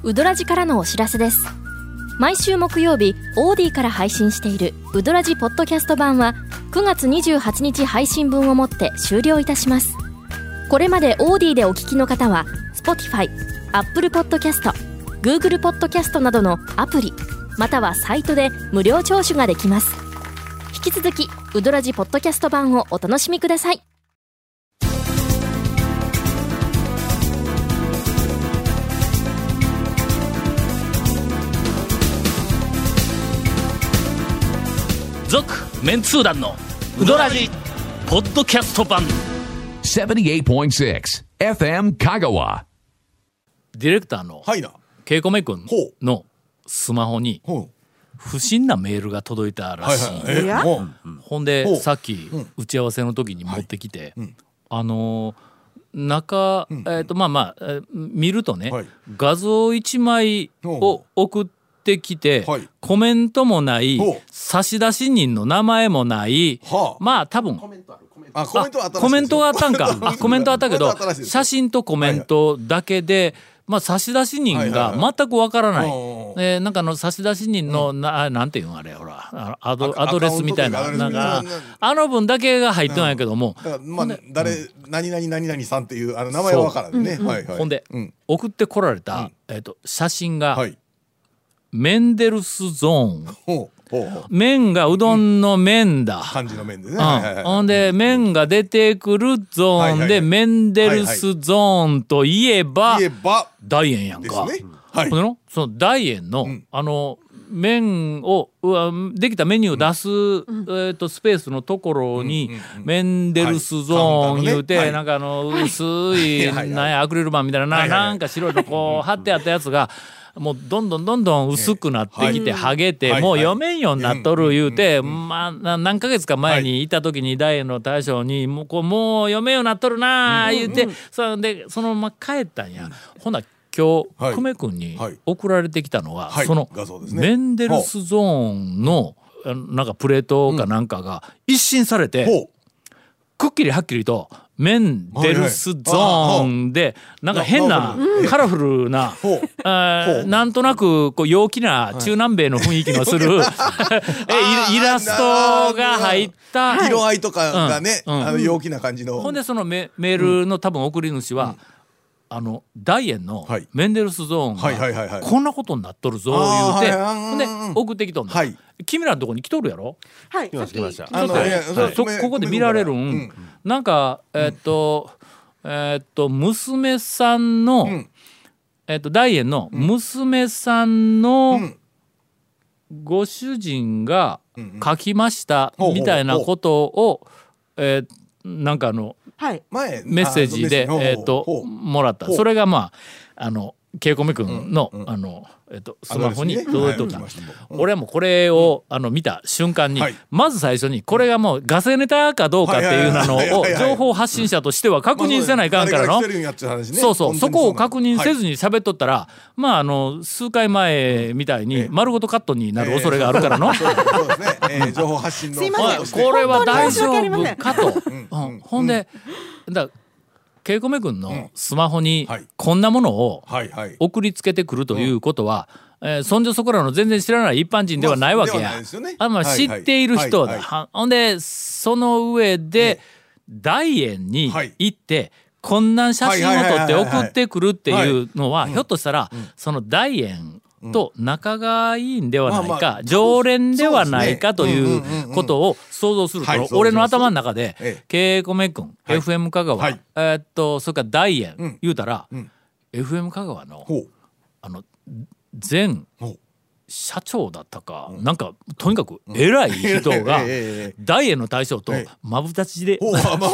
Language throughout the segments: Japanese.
ウドラジからのお知らせです。毎週木曜日オーディから配信しているウドラジポッドキャスト版は9月28日配信分をもって終了いたします。これまでオーディでお聞きの方は Spotify、Apple Podcast、Google Podcast などのアプリまたはサイトで無料聴取ができます。引き続きウドラジポッドキャスト版をお楽しみください。 続メンツー団のウドラジポッドキャスト版 78.6 FM 香川。 ディレクターのケイコメ君のスマホに不審なメールが届いたらしい。ほんでさっき打ち合わせの時に持ってきて、中見るとね、画像1枚を送ってきて、コメントもない差出人の名前もない、まあ多分コメントがあったんかコメントあったけど写真とコメントだけで、差出人が全くわからない、なんか差出人のなんていうのあれほらアドレスみたいな、なんか分だけが入ってないけども、 誰何々何々さんっていう名前はわからんね。 ほんで送ってこられた写真がメンデルスゾーン、麺がうどんの麺だ、 漢字の麺でね。 ほんで麺が出てくるゾーンでメンデルスゾーンといえば大円やんか。その大円の麺をできたメニュー出すスペースのところにメンデルスゾーン言うて、なんか薄いアクリル板みたいななんか白いとこう貼ってあったやつがもうどんどん薄くなってきて剥げて、もう読めんようになっとる言うて、何ヶ月か前にいた時に大円の大将にもう読めんようになっとるな言うて、そのまま帰ったんや。ほな今日久米君に送られてきたのはそのメンデルスゾーンのなんかプレートかなんかが一新されて、くっきりはっきりとメンデルスゾーンでなんか変なカラフルななんとなくこう陽気な中南米の雰囲気のするイラストが入った色合いとかがね、陽気な感じの。 ほんでそのメールの多分送り主は大円のメンデルスゾーンがこんなことになっとるぞ言うて、ほんで送ってきとんだ。君らのとこに来とるやろ。 来ました。 ここで見られるん、なんか娘さんの大円の娘さんのご主人が書きましたみたいなことをなんかメッセージでもらった。それがケイコメ君のスマホに届いとった。俺はもうこれを見た瞬間にまず最初にこれがもうガセネタかどうかっていうのを情報発信者としては確認せないかんからの。そこを確認せずに喋っとったら数回前みたいに丸ごとカットになる恐れがあるからの。 情報発信のこれは大丈夫かと。ほんでケイコメ君のスマホにこんなものを送りつけてくるということは、そんじょそこらの全然知らない一般人ではないわけや。知っている人だ。ほんでその上で大円に行ってこんな写真を撮って送ってくるっていうのは、ひょっとしたらその大円と仲がいいんではないか、常連ではないかということを想像すると、俺の頭の中でケイコメ君 FM 香川それから大円言うたら FM 香川の前社長だったか、なんかとにかく偉い人が大円の大将とマブダチで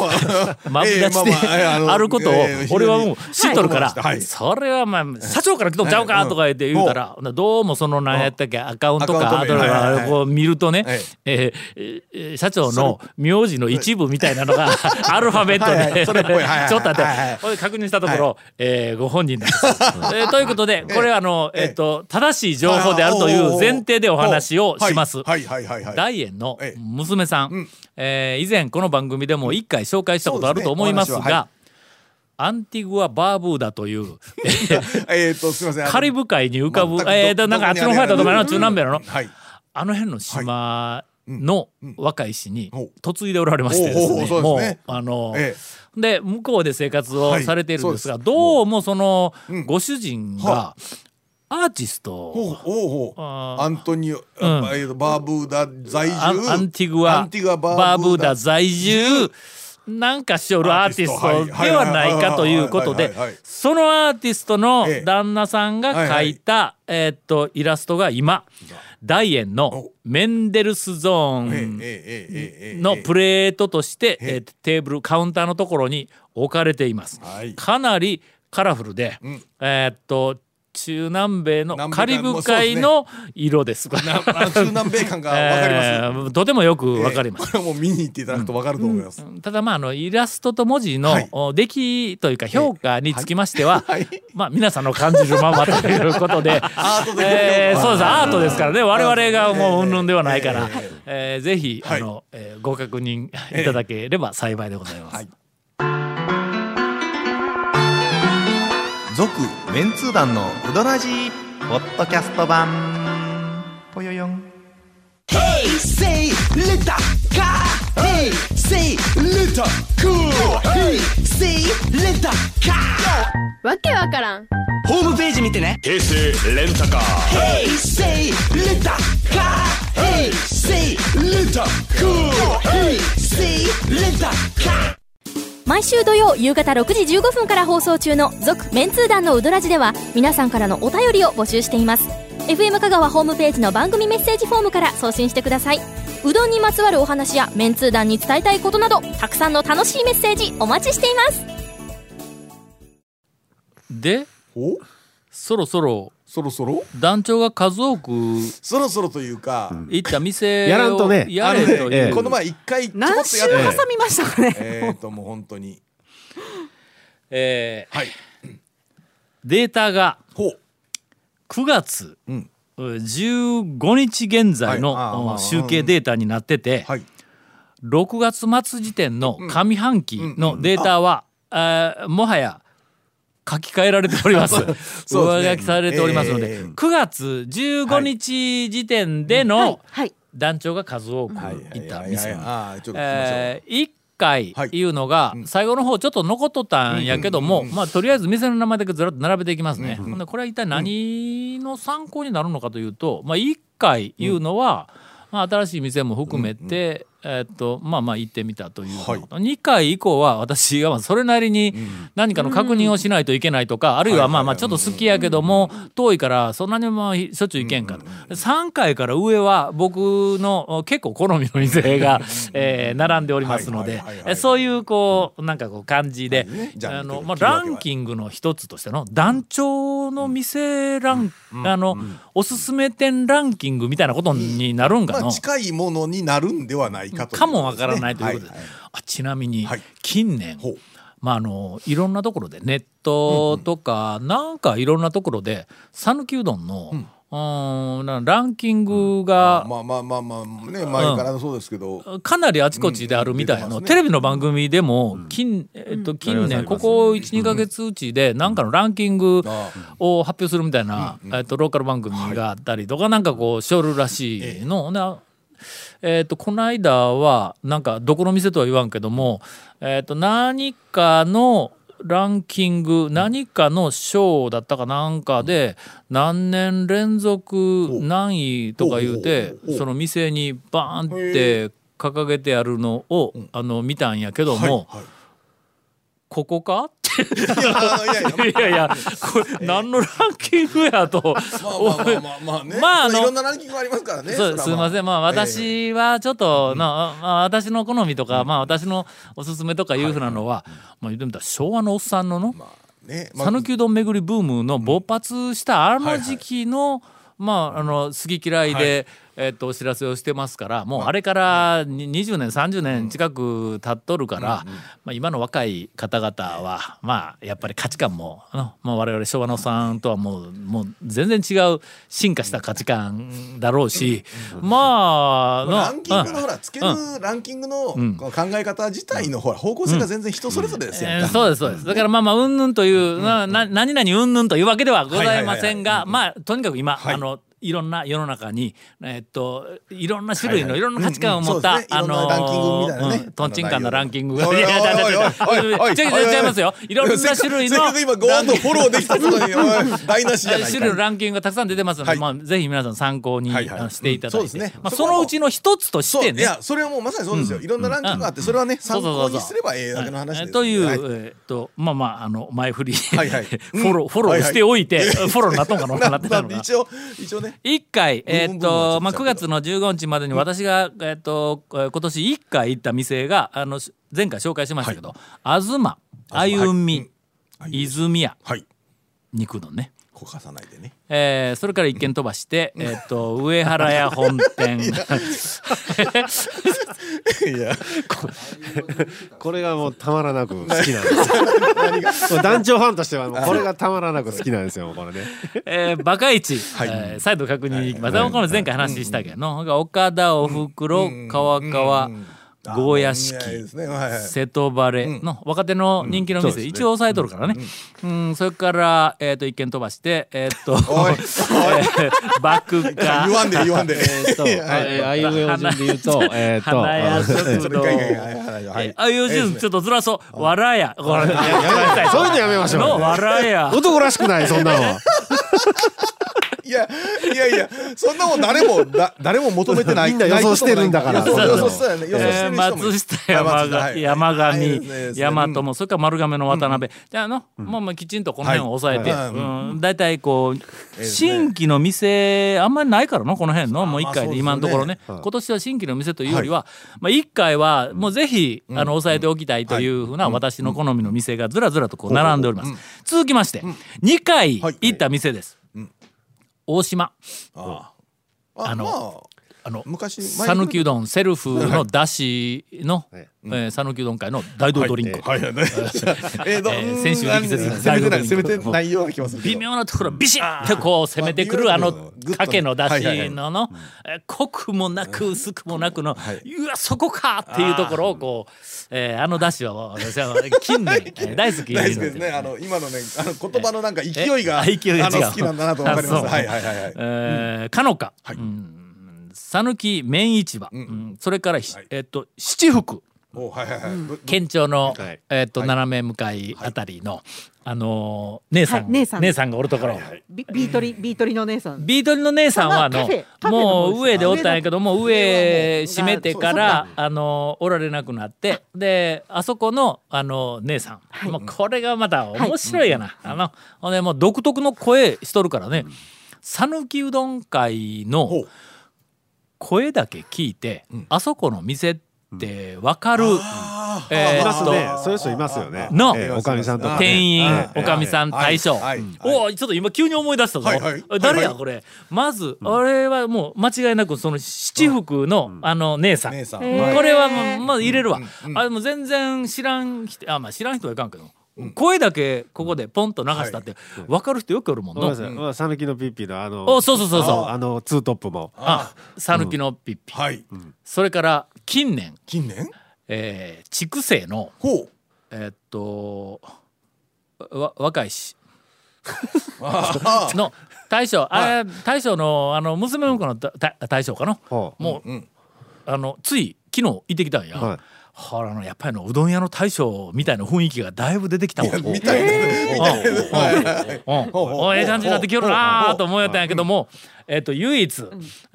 あることを俺はもう知っとるから、それは社長から来とんちゃうかとか言って言うたら、どうもその何やったっけアカウントかこう見るとね、社長の名字の一部みたいなのがアルファベットでちょっと待って確認したところご本人です。ということでこれは正しい情報であるという前提でお話をします。大円の娘さん、以前この番組でも1回紹介したことあると思いますが、 アンティグア・バーブーダというすいません、 カリブ海に浮かぶ、なんかあっちの方やったと思うな、中南米の、あの辺の島の若い氏に嫁いでおられましてですね、もうで向こうで生活をされているんですが、どうもそのご主人がアーティスト、 アントニオ、バーブーダ在住、 アンティグアバーブーダ在住なんかしおるアーティストではないかということで、そのアーティストの旦那さんが描いたイラストが今大円のメンデルスゾーンのプレートとしてテーブルカウンターのところに置かれています。かなりカラフルで、中南米のカリブ海の色です。 中南米感が分かります。 とてもよく分かります。 これはもう見に行っていただくと分かると思います。 ただイラストと文字の出来というか評価につきましては、皆さんの感じるままということで、そうです、アートですからね、我々がもう云々ではないから、ぜひご確認いただければ幸いでございます。 続メンツー団のウドラジポッドキャスト版ぽよよん。 Hey, say, let the car. Hey, say, let the cool. Hey, say, let the car. わけわからん。 ホームページ見てね。 平成レンタカー。 Hey, say, let the car. Hey, say, let the cool. Hey, say, let the car. 毎週土曜夕方6時15分から放送中の続メンツー団のウドラジでは皆さんからのお便りを募集しています。 FM 香川ホームページの番組メッセージフォームから送信してください。うどんにまつわるお話やメンツー団に伝えたいことなどたくさんの楽しいメッセージお待ちしています。 でそろそろ団長が数多くそろそろというか行った店をやらんとねやれという、 この前一回ちょこっ何週挟みましたかね。 もう本当にデータが9月15日現在の集計データになってて、6月末時点の上半期のデータはもはや書き換えられております。上書きされておりますので、9月15日時点での団長が数多くいた店1回いうのが最後の方ちょっと残っとったんやけども、とりあえず店の名前だけずらっと並べていきますね。これは一体何の参考になるのかというと、1回いうのは新しい店も含めて行ってみたということ、2回以降は私がそれなりに何かの確認をしないといけないとか、あるいはちょっと好きやけども遠いからそんなにしょっちゅう行けんかと、3回から上は僕の結構好みの店が並んでおりますので、そういう感じでランキングの一つとしての団長の店おすすめ店ランキングみたいなことになるんかな、 近いものになるんではないかもわからないということで、ちなみに近年、いろんなところでネットとかなんかいろんなところで讃岐うどんのランキングが前からそうですけどかなりあちこちであるみたいな、テレビの番組でも近年ここ 1,2 ヶ月うちでなんかのランキングを発表するみたいなローカル番組があったりとかなんかしょるらしいの。この間はなんかどこの店とは言わんけども、何かのランキング何かの賞だったかなんかで何年連続何位とか言うてその店にバーンって掲げてあるのを見たんやけども、ここかっていやこれ何のランキングやといろんなランキングありますからね。 すいません、私はちょっと私の好みとか私のおすすめとかいうふうなのは言ってみたら昭和のおっさんの讃岐うどん巡りブームの勃発した時期の好き嫌いでお知らせをしてますから、もうあれから20年30年近く経っとるから、まあ、今の若い方々はまあやっぱり価値観も我々昭和のさんとはもう全然違う進化した価値観だろうし、まあランキングのほらつけるランキングの考え方自体のほら方向性が全然人それぞれですよ。 そうですそうです。だからまあうんぬんという何々うんぬんというわけではございませんが、まあとにかく今いろんな世の中にいろんな種類のいろんな価値観を持ったトンチンカンなランキングが違いますよ。いろんな種類の今ゴーンとフォローできたことに台無しじゃないか。 種類のランキングがたくさん出てますので、まあぜひ皆さん参考にしていただいて、まあそのうちの一つとしてね。 いやそれはもうまさにそうですよ。いろんなランキングがあってそれはね参考にすればええだけの話です。 というまあ前振りフォローしておいてフォローになっとんかなってたのが一応ね。 1回まあ9月の15日までに私が今年1回行った店が前回紹介しましたけど、東あゆみ泉屋肉のね。 こかさないでね。 それから一軒飛ばして上原屋本店いやこれがもうたまらなく好きなんですよ。団長ファンとしてはもうこれがたまらなく好きなんですよこれね。 バカイチ再度確認に行きます。この前回話したけど岡田おふくろ川川ゴーヤ式瀬戸バレの若手の人気の店、一応抑えとるからね。それから一軒飛ばしてバクが言わんであいうえお順で言うと花屋食堂あいうえお順ちょっとずらそうわらやそういうのやめましょう。 わらや男らしくないそんなのは。 いやそんなもん誰も求めてない。 みんな予想してるんだから。 予想したよね。 松下山上大和もそれから丸亀の渡辺じゃあまあきちんとこの辺を抑えてだいたいこう新規の店あんまりないからこの辺のもう1回で今のところね。今年は新規の店というよりはまあ1回はもうぜひ抑えておきたいというふうな私の好みの店がずらずらとこう並んでおります。続きまして2回行った店です。大島昔讃岐うどんセルフのだしの讃岐うどん会の大道ドリンク、先週力説攻めて内容がきます微妙なところビシッとこう攻めてくるかけのだしの濃くもなく薄くもなくのうわそこかっていうところをこうだしは私は近年大好きですね。今のね言葉のなんか勢いが好きなんだなと分かります。 かのか讃岐麺市場それから七福県庁の斜め向かいあたりの姉さんがおるところビートリの姉さんはもう上でおったんやけども上閉めてからおられなくなってであそこの姉さんもうこれがまた面白いやな。ほんでもう独特の声しとるからね讃岐うどん会の声だけ聞いてあそこの店って分かる。 いますね。そういう人いますよね。おかみさんとか店員おかみさん大将。おちょっと今急に思い出したぞ。誰やこれ。まず俺はもう間違いなくその七福の姉さん。これはまあ入れるわ。もう全然知らん人まあ知らん人はいかんけど。声だけここでポンと流したって分かる人よくおるもんの。 讃岐のピッピのそうツートップも讃岐のピッピ。それから近年筑西の若いしの大将大将の娘婿の大将かな。もうつい昨日行ってきたんや。やっぱりうどん屋の大将みたいな雰囲気がだいぶ出てきたわ。みたいなええ感じになってきよるなと思ったんやけども唯一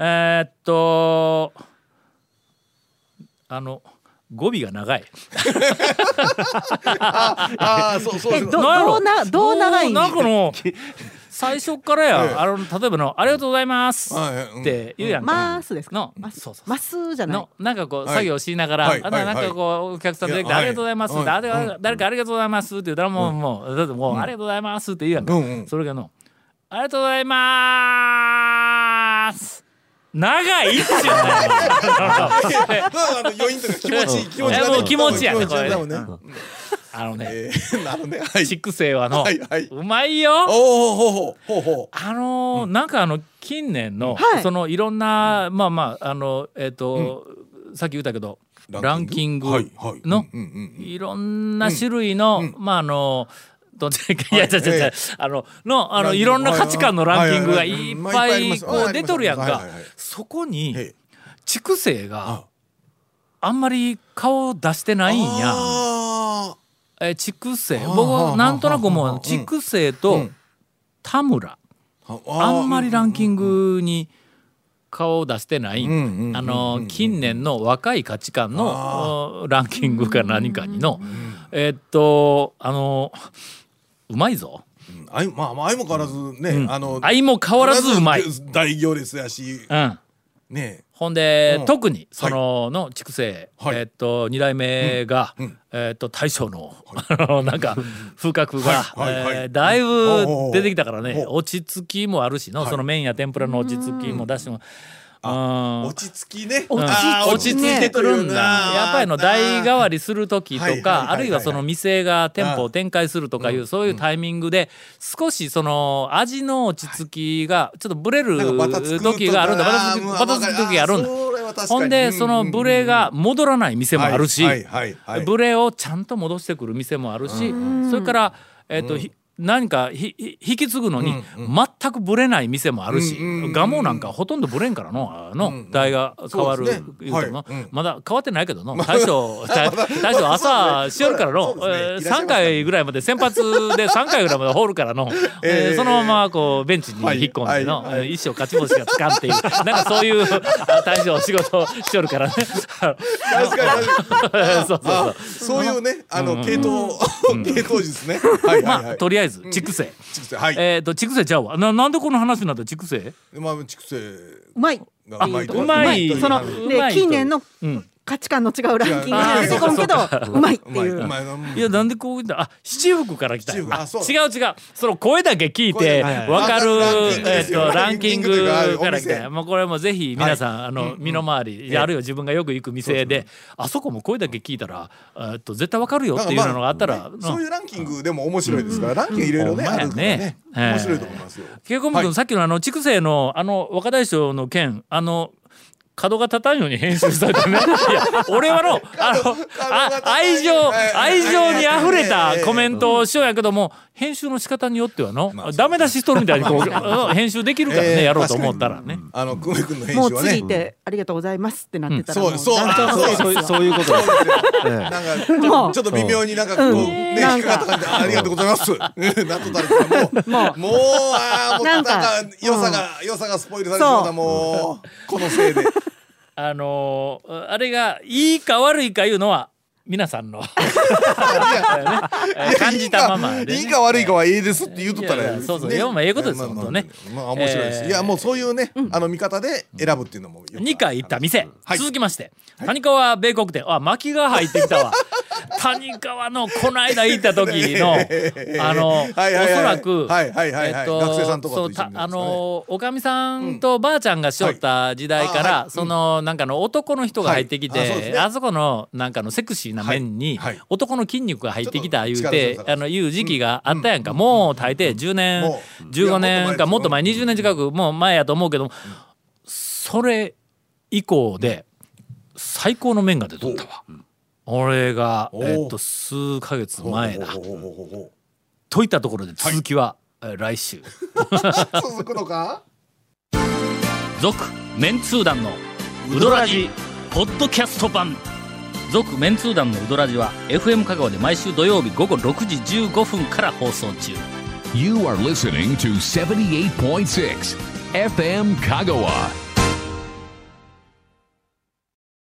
語尾が長い。 どう長いん？ なんか最初からや例えばありがとうございますって言うやんか。 ますですか？ますじゃない。 なんかこう作業しながらなんかこうお客さん出てきてありがとうございますって誰かありがとうございますって言ったらもうありがとうございますって言うやんか。それがありがとうございます長いっちゅうね余韻とか気持ち気持ちやねこれね。 畜生はのうまいよ。なんか近年のそのいろんなまあさっき言ったけどランキングのいろんな種類のまあいろんな価値観のランキングがいっぱいこう出とるやんか。そこに畜生があんまり顔出してないんや。畜生僕なんとなく思う畜生と田村あんまりランキングに顔を出してない近年の若い価値観のランキングか何かにのうまいぞ。 相も変わらずね相も変わらずうまい大行列やしね。ほんで特にそのの畜生2代目が大将のなんか風格がだいぶ出てきたからね。落ち着きもあるしのその麺や天ぷらの落ち着きもだしも落ち着きね落ち着いてくるんだ。やっぱり代替わりする時とかあるいはその店が店舗を展開するとかいうそういうタイミングで少しその味の落ち着きがちょっとブレる時があるんだ。バタつく時があるんだ。ほんでそのブレが戻らない店もあるしブレをちゃんと戻してくる店もあるしそれから何か引き継ぐのに全くブレない店もあるしガモなんかほとんどブレんからの代が変わるいうとのまだ変わってないけどの大将朝しよるからの3回ぐらいまで先発で3回ぐらいまで放るからのそのままこうベンチに引っ込んでの一生勝ち星がつかんっていうなんかそういう大将仕事しよるからね。 そういうね系統ですね。 まあとりあえず畜生畜生ちゃうわなんでこの話になった畜生畜生うまいその近年の価値観の違うランキングに出てこんけどうまいっていう。 いやなんでこう言った七福から来た。違うその声だけ聞いて分かるランキングから来た。もうこれもぜひ皆さん身の回りあるいは自分がよく行く店であそこも声だけ聞いたら絶対分かるよっていうのがあったらそういうランキングでも面白いですからランキングいろいろねあるからね面白いと思いますよ。 ケイコム君さっきの畜生の若大将の件角が立たんように編集されたね。いや俺は愛情にあふれたコメントをしようやけども編集の仕方によってはダメ出ししとるみたいにこう編集できるからねやろうと思ったらね。 久米君の編集はねもう次ってありがとうございますってなってたらそういうことです。 なんかちょっと微妙になんかこうね引っかかった感じでありがとうございますなんとたらもうなんか良さがスポイルされてしまったもうこのせいで。 あれがいいか悪いかいうのは皆さんの感じたままで、 いいか悪いかはええですって言うとったらそうええことです本当ね。 面白いです。いやもうそういうね見方で選ぶっていうのも 2回行った店続きまして谷川米国店薪が入ってきたわ。谷川のこの間行った時のおそらくおかみさんとばあちゃんがしよった時代からそのなんかの男の人が入ってきてあそこのなんかのセクシーな面に男の筋肉が入ってきた言うていう時期があったやんか。もう大抵10年15年かもっと前20年近くもう前やと思うけどそれ以降で最高の麺が出とったわ。俺が数ヶ月前だといったところで続きは来週続くのか。 続メンツー団のウドラジポッドキャスト版。続メンツー団のウドラジは FM 香川で毎週土曜日午後6時15分から放送中。 You are listening to 78.6 FM 香川。